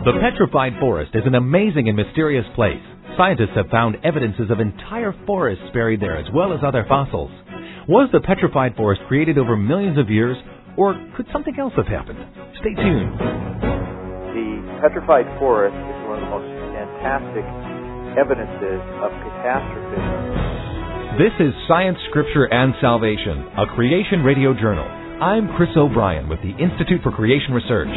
The Petrified Forest is an amazing and mysterious place. Scientists have found evidences of entire forests buried there, as well as other fossils. Was the Petrified Forest created over millions of years, or could something else have happened? Stay tuned. The Petrified Forest is one of the most fantastic evidences of catastrophism. This is Science, Scripture, and Salvation, a Creation Radio Journal. I'm Chris O'Brien with the Institute for Creation Research.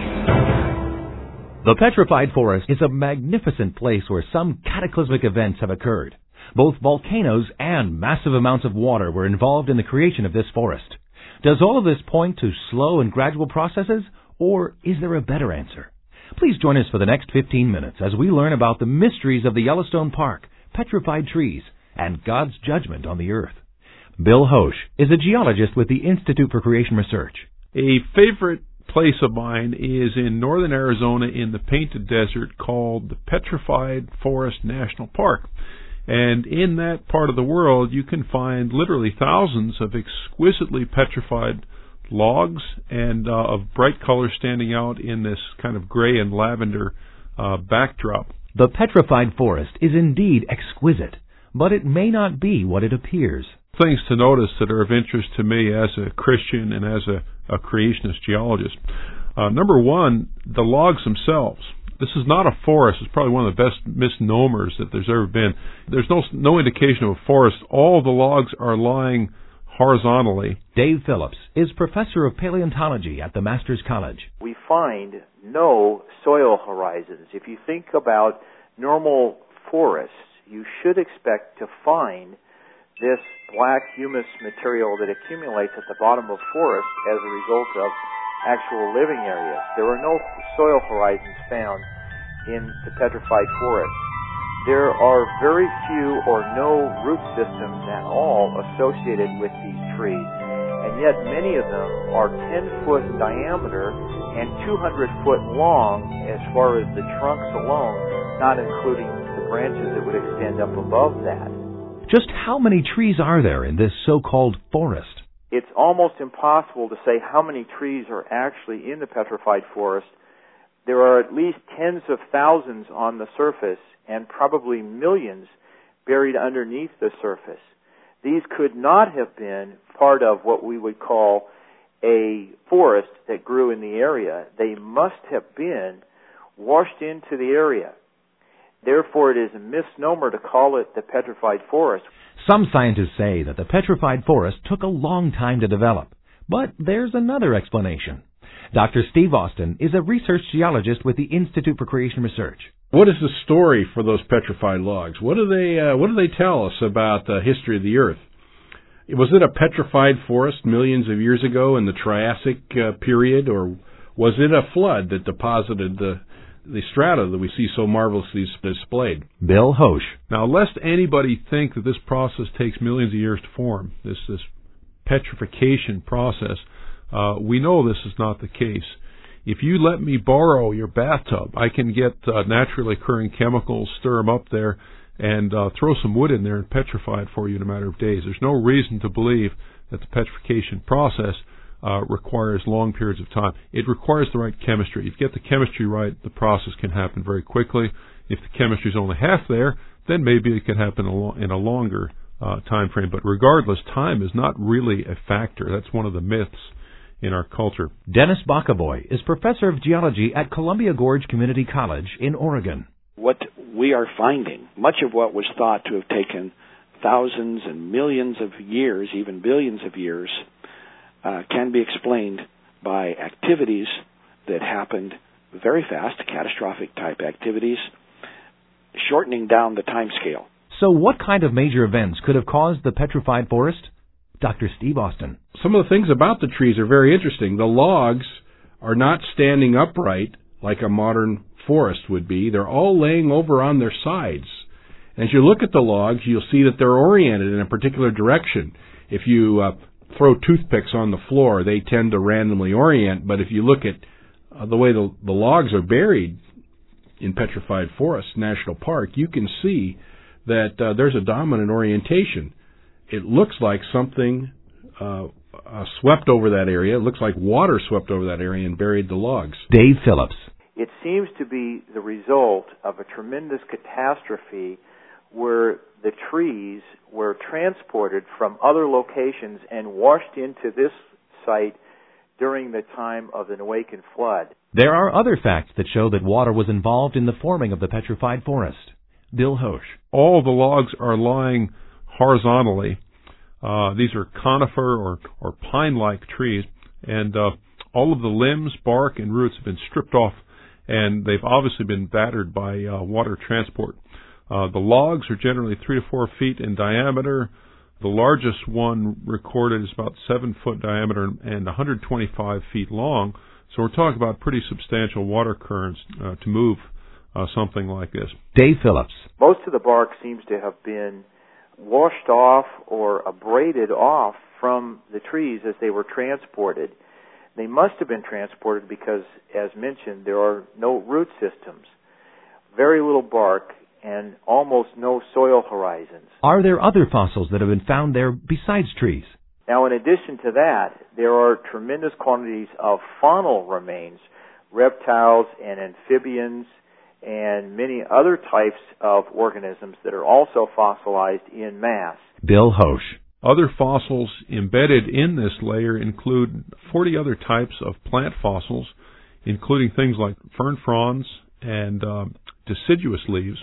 The Petrified Forest is a magnificent place where some cataclysmic events have occurred. Both volcanoes and massive amounts of water were involved in the creation of this forest. Does all of this point to slow and gradual processes, or is there a better answer? Please join us for the next 15 minutes as we learn about the mysteries of the Yellowstone Park, petrified trees, and God's judgment on the earth. Bill Hosch is a geologist with the Institute for Creation Research. A favorite place of mine is in northern Arizona in the Painted Desert called the Petrified Forest National Park. And in that part of the world, you can find literally thousands of exquisitely petrified logs and of bright colors standing out in this kind of gray and lavender backdrop. The Petrified Forest is indeed exquisite, but it may not be what it appears. Things to notice that are of interest to me as a Christian and as a creationist geologist. Number one, the logs themselves. This is not a forest. It's probably one of the best misnomers that there's ever been. There's no indication of a forest. All the logs are lying horizontally. Dave Phillips is professor of paleontology at the Masters College. We find no soil horizons. If you think about normal forests, you should expect to find this black humus material that accumulates at the bottom of forests as a result of actual living areas. There are no soil horizons found in the Petrified Forest. There are very few or no root systems at all associated with these trees, and yet many of them are 10-foot in diameter and 200-foot long as far as the trunks alone, not including the branches that would extend up above that. Just how many trees are there in this so-called forest? It's almost impossible to say how many trees are actually in the Petrified Forest. There are at least tens of thousands on the surface and probably millions buried underneath the surface. These could not have been part of what we would call a forest that grew in the area. They must have been washed into the area. Therefore, it is a misnomer to call it the Petrified Forest. Some scientists say that the Petrified Forest took a long time to develop, but there's another explanation. Dr. Steve Austin is a research geologist with the Institute for Creation Research. What is the story for those petrified logs? What do they tell us about the history of the Earth? Was it a petrified forest millions of years ago in the Triassic period, or was it a flood that deposited the strata that we see so marvelously displayed? Bill Hosch. Now, lest anybody think that this process takes millions of years to form, this petrification process, we know this is not the case. If you let me borrow your bathtub, I can get naturally occurring chemicals, stir them up there, and throw some wood in there and petrify it for you in a matter of days. There's no reason to believe that the petrification process requires long periods of time. It requires the right chemistry. If you get the chemistry right, the process can happen very quickly. If the chemistry is only half there, then maybe it can happen in a longer time frame. But regardless, time is not really a factor. That's one of the myths in our culture. Dennis Bakaboy is professor of geology at Columbia Gorge Community College in Oregon. What we are finding, much of what was thought to have taken thousands and millions of years, even billions of years, can be explained by activities that happened very fast, catastrophic type activities, shortening down the time scale. So what kind of major events could have caused the Petrified Forest? Dr. Steve Austin. Some of the things about the trees are very interesting. The logs are not standing upright like a modern forest would be. They're all laying over on their sides. As you look at the logs, you'll see that they're oriented in a particular direction. If you throw toothpicks on the floor, they tend to randomly orient, but if you look at the way the logs are buried in Petrified Forest National Park, you can see that there's a dominant orientation. It looks like something swept over that area. It looks like water swept over that area and buried the logs. Dave Phillips. it seems to be the result of a tremendous catastrophe where the trees were transported from other locations and washed into this site during the time of the Noachian flood. There are other facts that show that water was involved in the forming of the petrified forest. Bill Hosch. All the logs are lying horizontally. These are conifer or pine-like trees, and all of the limbs, bark, and roots have been stripped off, and they've obviously been battered by water transport. The logs are generally 3 to 4 feet in diameter. The largest one recorded is about 7 foot diameter and 125 feet long. So we're talking about pretty substantial water currents to move something like this. Dave Phillips. Most of the bark seems to have been washed off or abraded off from the trees as they were transported. They must have been transported because, as mentioned, there are no root systems, very little bark, and almost no soil horizons. Are there other fossils that have been found there besides trees? Now, in addition to that, there are tremendous quantities of faunal remains, reptiles and amphibians, and many other types of organisms that are also fossilized in mass. Bill Hosch. Other fossils embedded in this layer include 40 other types of plant fossils, including things like fern fronds and deciduous leaves.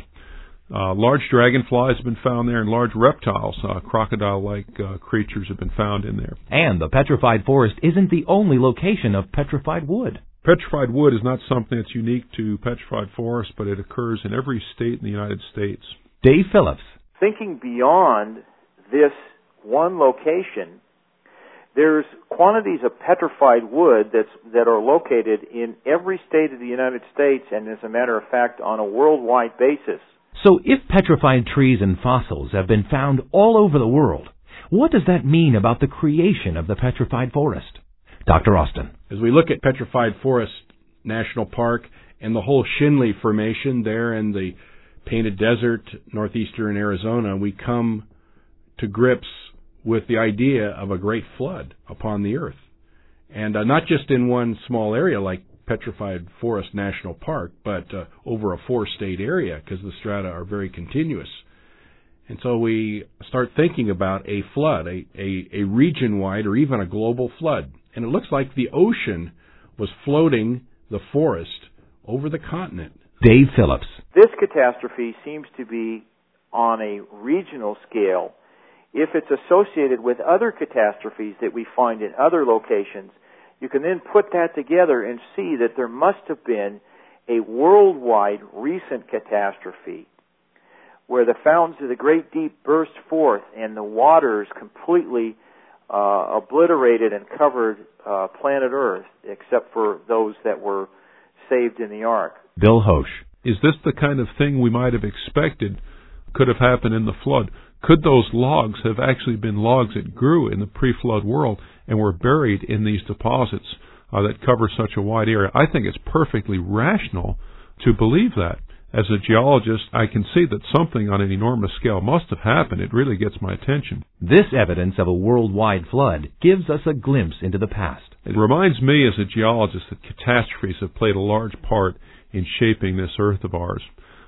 Large dragonflies have been found there, and large reptiles, crocodile-like creatures have been found in there. And the petrified forest isn't the only location of petrified wood. Petrified wood is not something that's unique to petrified forests, but it occurs in every state in the United States. Dave Phillips. Thinking beyond this one location, there's quantities of petrified wood that are located in every state of the United States, and as a matter of fact, on a worldwide basis. So if petrified trees and fossils have been found all over the world, what does that mean about the creation of the petrified forest? Dr. Austin. As we look at Petrified Forest National Park and the whole Shinle Formation there in the Painted Desert, northeastern Arizona, we come to grips with the idea of a great flood upon the earth. And not just in one small area like Petrified Forest National Park, but over a 4-state area because the strata are very continuous. And so we start thinking about a flood, a region-wide or even a global flood. And it looks like the ocean was floating the forest over the continent. Dave Phillips. This catastrophe seems to be on a regional scale. If it's associated with other catastrophes that we find in other locations, you can then put that together and see that there must have been a worldwide recent catastrophe where the fountains of the great deep burst forth and the waters completely obliterated and covered planet Earth, except for those that were saved in the ark. Bill Hosch. Is this the kind of thing we might have expected could have happened in the flood? Could those logs have actually been logs that grew in the pre-flood world and were buried in these deposits that cover such a wide area? I think it's perfectly rational to believe that. As a geologist, I can see that something on an enormous scale must have happened. It really gets my attention. This evidence of a worldwide flood gives us a glimpse into the past. It reminds me as a geologist that catastrophes have played a large part in shaping this earth of ours.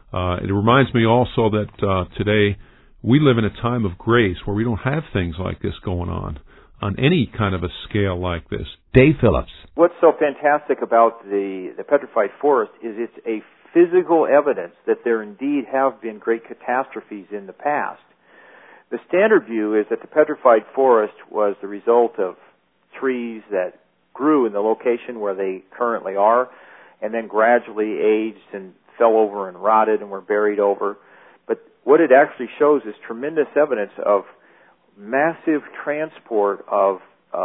It reminds me also that today we live in a time of grace where we don't have things like this going on any kind of a scale like this. Dave Phillips. What's so fantastic about the petrified forest is it's a physical evidence that there indeed have been great catastrophes in the past. The standard view is that the petrified forest was the result of trees that grew in the location where they currently are and then gradually aged and fell over and rotted and were buried over. But what it actually shows is tremendous evidence of massive transport of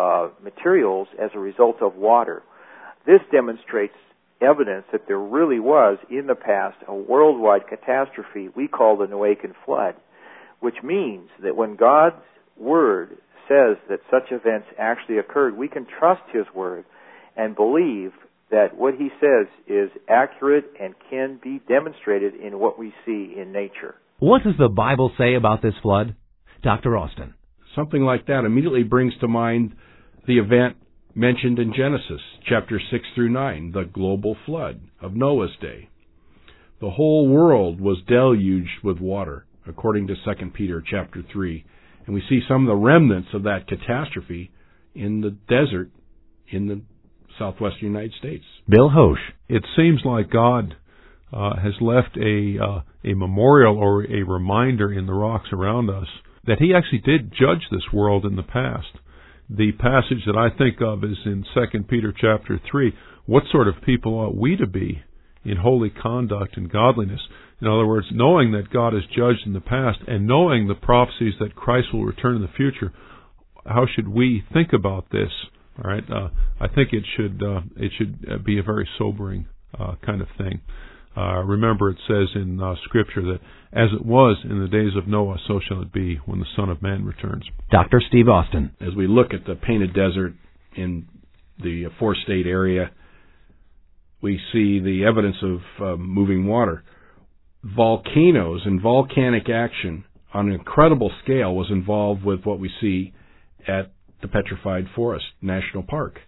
materials as a result of water. This demonstrates evidence that there really was, in the past, a worldwide catastrophe we call the Noachian flood, which means that when God's Word says that such events actually occurred, we can trust His Word and believe that what He says is accurate and can be demonstrated in what we see in nature. What does the Bible say about this flood? Dr. Austin. Something like that immediately brings to mind the event mentioned in Genesis chapter 6 through 9, the global flood of Noah's day. The whole world was deluged with water, according to 2 Peter chapter 3. And we see some of the remnants of that catastrophe in the desert in the southwestern United States. Bill Hosch. It seems like God has left a memorial or a reminder in the rocks around us that He actually did judge this world in the past. The passage that I think of is in 2 Peter chapter 3. What sort of people ought we to be in holy conduct and godliness? In other words, knowing that God has judged in the past and knowing the prophecies that Christ will return in the future, how should we think about this? All right, I think it should be a very sobering kind of thing. Remember, it says in Scripture that as it was in the days of Noah, so shall it be when the Son of Man returns. Dr. Steve Austin. As we look at the Painted Desert in the four-state area, we see the evidence of moving water. Volcanoes and volcanic action on an incredible scale was involved with what we see at the Petrified Forest National Park.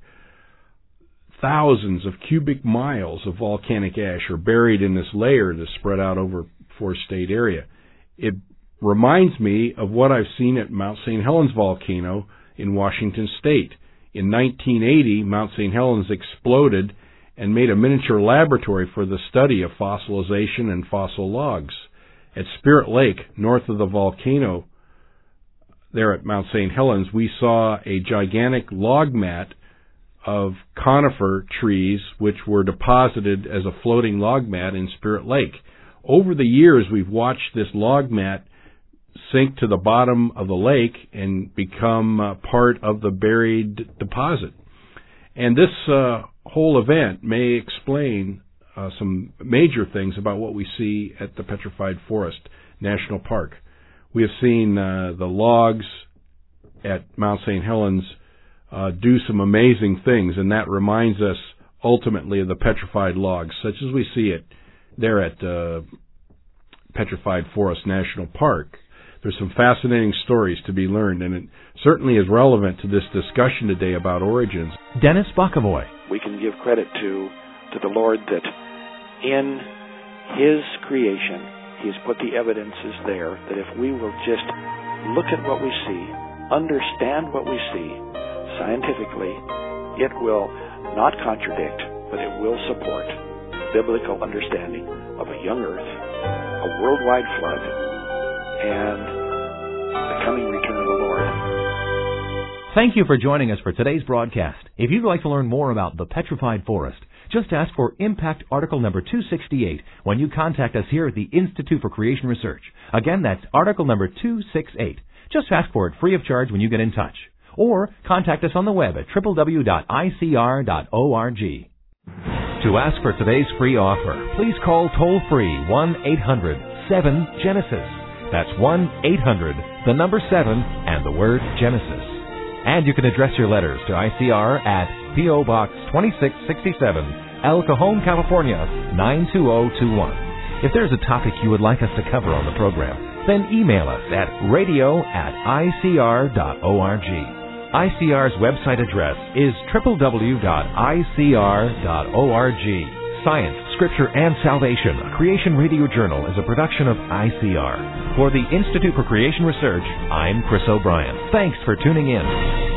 Thousands of cubic miles of volcanic ash are buried in this layer that's spread out over four-state area. It reminds me of what I've seen at Mount St. Helens volcano in Washington State. In 1980, Mount St. Helens exploded and made a miniature laboratory for the study of fossilization and fossil logs. At Spirit Lake, north of the volcano, there at Mount St. Helens, we saw a gigantic log mat of conifer trees which were deposited as a floating log mat in Spirit Lake. Over the years, we've watched this log mat sink to the bottom of the lake and become part of the buried deposit. And this whole event may explain some major things about what we see at the Petrified Forest National Park. We have seen the logs at Mount St. Helens do some amazing things, and that reminds us ultimately of the petrified logs, such as we see it there at Petrified Forest National Park. There's some fascinating stories to be learned, and it certainly is relevant to this discussion today about origins. Dennis Bokovoy. We can give credit to the Lord that in His creation, He has put the evidences there that if we will just look at what we see, understand what we see scientifically, it will not contradict, but it will support biblical understanding of a young earth, a worldwide flood, and the coming return of the Lord. Thank you for joining us for today's broadcast. If you'd like to learn more about the Petrified Forest, just ask for Impact Article number 268 when you contact us here at the Institute for Creation Research. Again, that's Article number 268. Just ask for it free of charge when you get in touch. Or contact us on the web at www.icr.org. To ask for today's free offer, please call toll-free 1-800-7-GENESIS. That's 1-800-7 and the word Genesis. And you can address your letters to ICR at P.O. Box 2667, El Cajon, California, 92021. If there's a topic you would like us to cover on the program, then email us at radio@icr.org. ICR's website address is www.icr.org. Science, Scripture, and Salvation, a Creation Radio Journal, is a production of ICR. For the Institute for Creation Research, I'm Chris O'Brien. Thanks for tuning in.